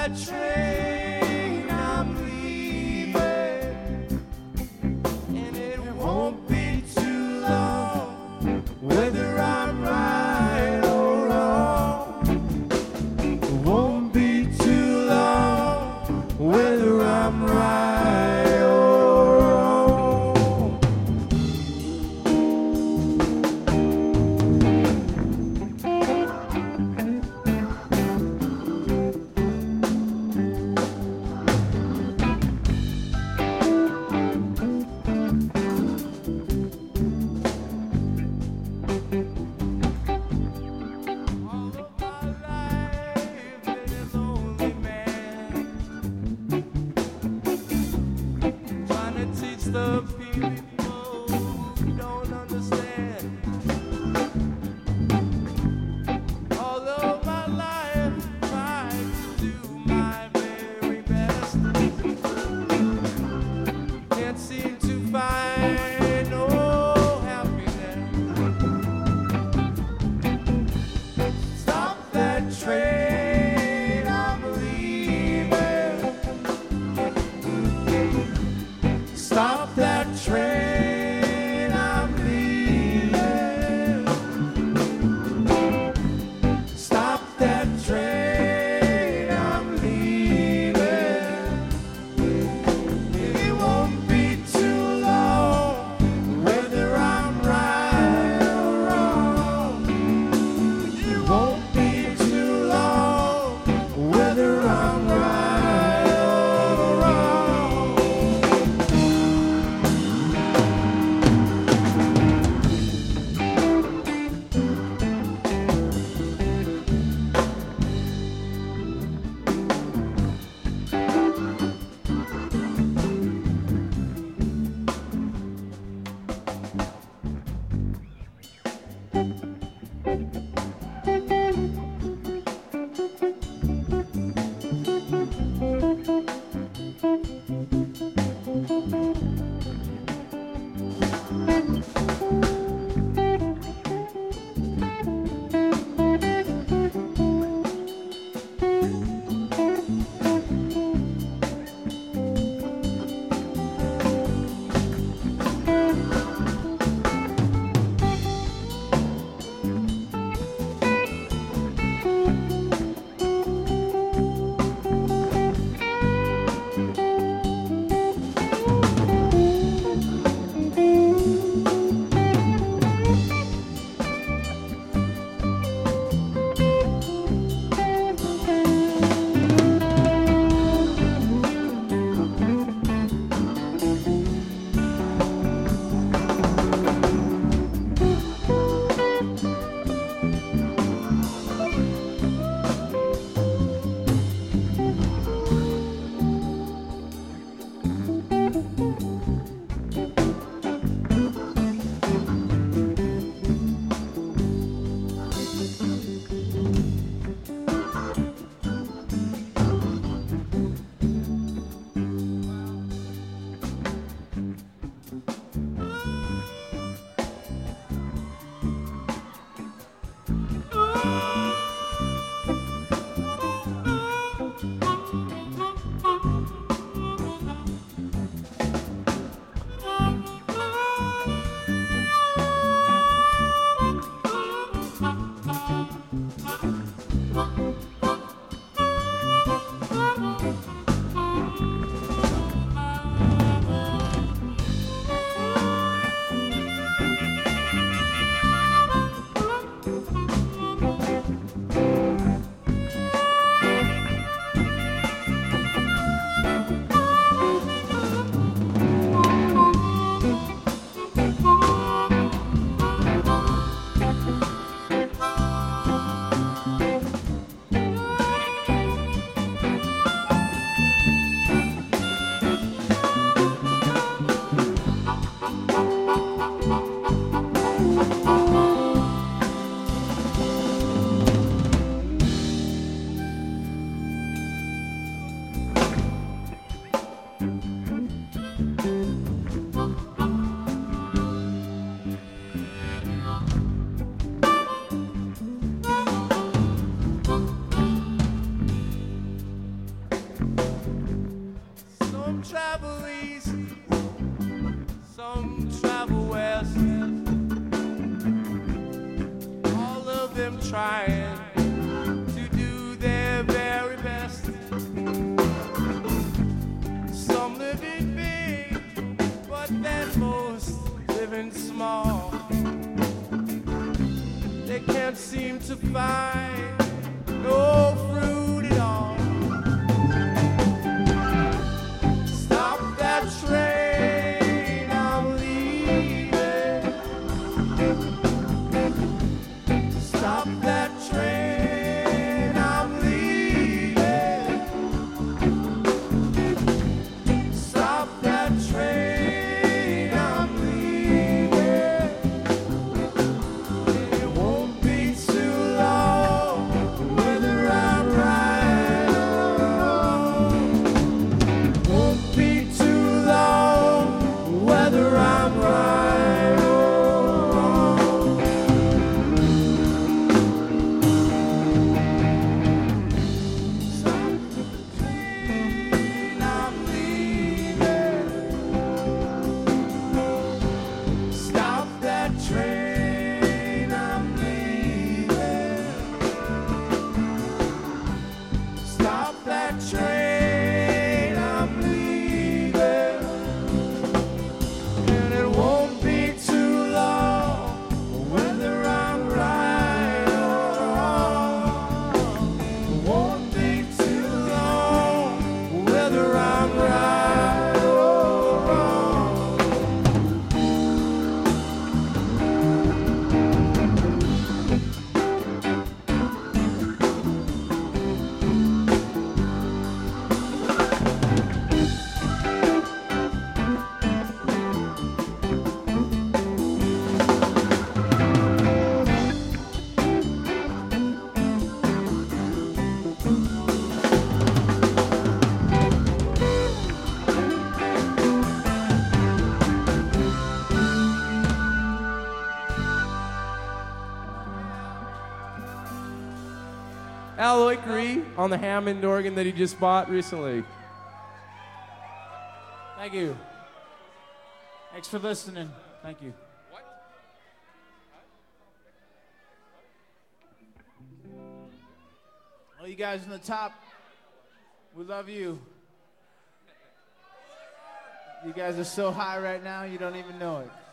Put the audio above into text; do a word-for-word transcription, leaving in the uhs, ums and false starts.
that train I'm leaving, and it won't be too long, whether I'm right or wrong. It won't be too long, whether I'm right or wrong. travel east, some travel west. All of them trying to do their very best. Some living big, but then most living small. They can't seem to find no fruit at all. Stop that train, I'm leaving. Stop that train, I'm leaving. Stop that train, I'm leaving. It won't be too long, whether I'm right or wrong. Won't be too long, whether I'm right or wrong. Stop the train, I'm leaving. Stop that train, I'm leaving. Stop that train, I'm leaving. And it won't be too long, whether I'm right or wrong. It won't be too long, whether I'm right or wrong. Al Oikri on the Hammond organ that he just bought recently. Thank you. Thanks for listening. Thank you. All you guys in the top, we love you. You guys are so high right now, you don't even know it.